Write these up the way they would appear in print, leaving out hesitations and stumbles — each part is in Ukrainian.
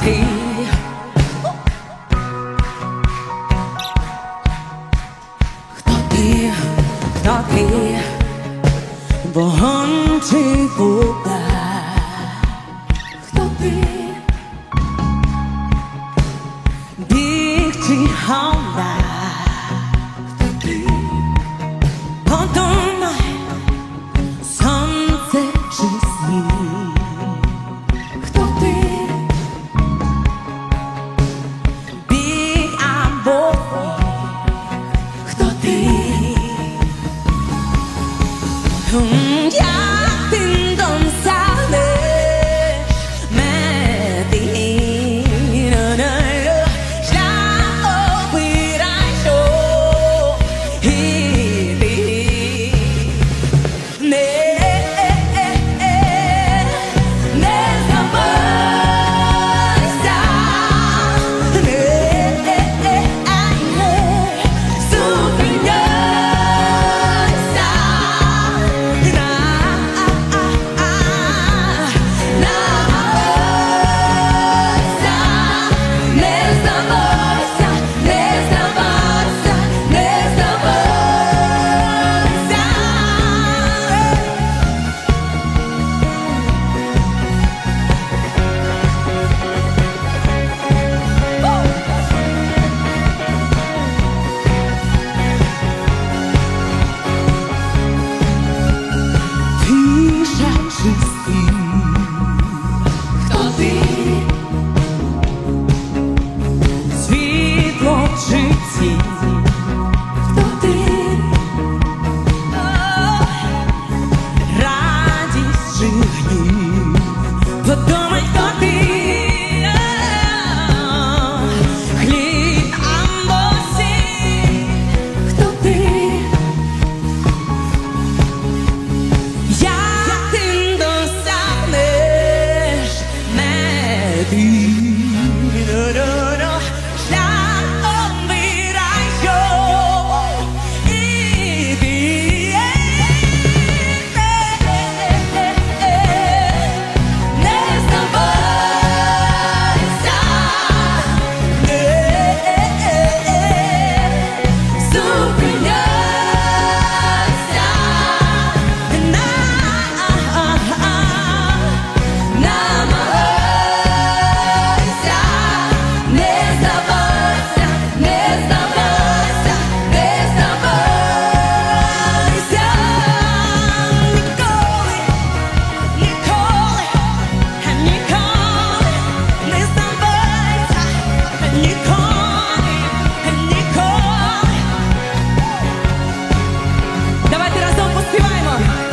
ти? Хто ти? Хто ти? Вогонь чи вода? Хто ти? Біг чи галя? Хто ти? Подумай, сонце чи сніг? Хто ти? Біг або хто ти? Як ти досягнеш мети? Шлях обирай, що іти. Не здавайся, не зупиняйся. Хто ти? Світло чи тінь? Хто ти? Радість чи гнів? Подумай, хто ти? Хліб або сіль? Хто ти? Шлях обирай, що іти. Не здавайся, не зупиняйся. Давайте разом поспіваємо.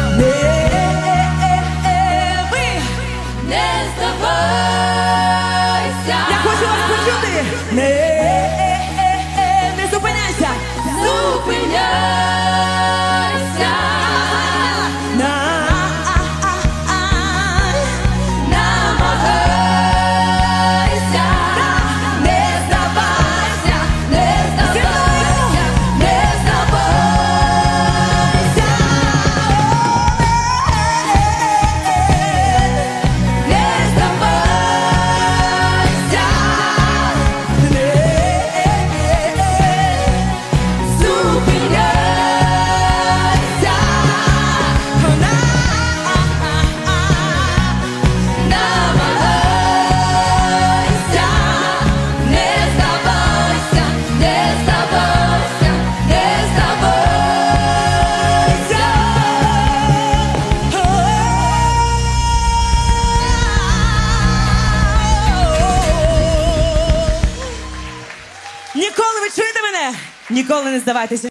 Не здавайся. Я хочу вас почути. Не зупиняйся. Зупиняйся. Намагайся. Не здавайся. Не здавайся. Не здавайся. Не здавайся. Зупиняйся. Намагайся. Не здавайся. Не здавайся. Не здавайся. Ніколи, ви чуєте мене? Ніколи не здавайтеся.